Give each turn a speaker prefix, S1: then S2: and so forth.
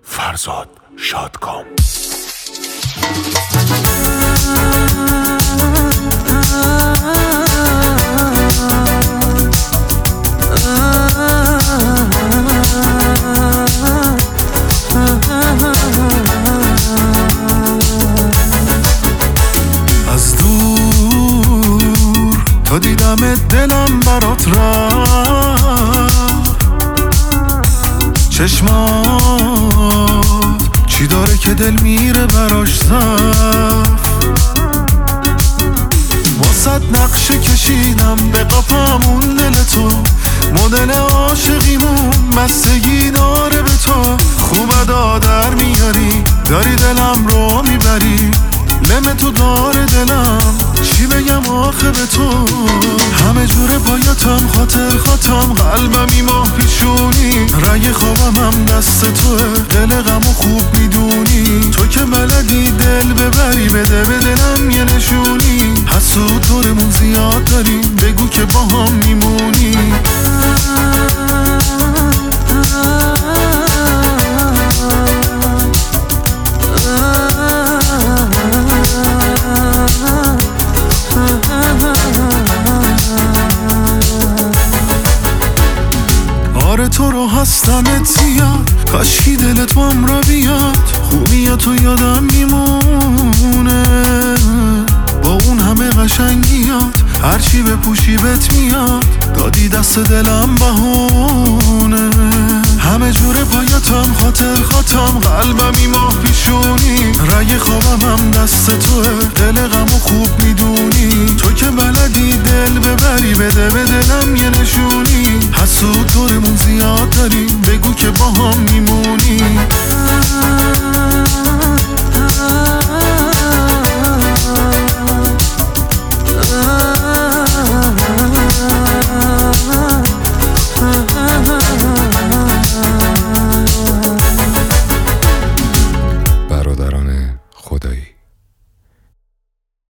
S1: فرزاد شادکام.
S2: از دور تا دیدم دلم برات رفت، چشمات چی داره که دل میره براش صف. واسه نقشه کشیدم به قفمون دل تو، مدل عاشقیمون مستگی داره به تو. خوبه دادر میاری داری دلم رو میبری، لم تو داره دلم چی بگم آخه به تو. همه جوره بایاتم خاطر خاتم، قلبم ماه پیشونی، رگ خوابم هم دست توه، دل غمو خوب میدونی. تو که بلدی دل ببری بده به دلم یه نشونی. حسود دورمون زیاد داریم بگو که با هم میمونی. آره تو رو هستمت زیاد، کاشکی دلت بام را بیاد. خوبی تو یادم میمونه با اون همه قشنگیات، هرچی بپوشی بهت میاد، دادی دست دلم بهونه. همه جوره بایاتم خاطر خاتم، قلبم ماه پیشونی، رگ خوابم هم دست توه، دل غمو خوب میدونی. تو که بلدی دل ببری بده به دلم یه نشونی. حسود دورمون زیاد داریم بگو که با هم